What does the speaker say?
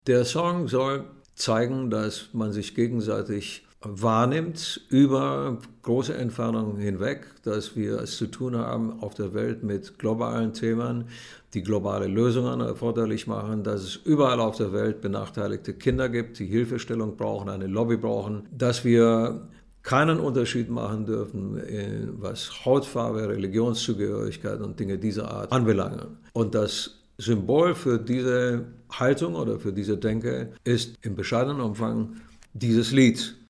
Der Song soll zeigen, dass man sich gegenseitig wahrnimmt über große Entfernungen hinweg, dass wir es zu tun haben auf der Welt mit globalen Themen, die globale Lösungen erforderlich machen, dass es überall auf der Welt benachteiligte Kinder gibt, die Hilfestellung brauchen, eine Lobby brauchen, dass wir keinen Unterschied machen dürfen, was Hautfarbe, Religionszugehörigkeit und Dinge dieser Art anbelangen. Und das Symbol für diese Haltung oder für diese Denke ist im bescheidenen Umfang dieses Lied.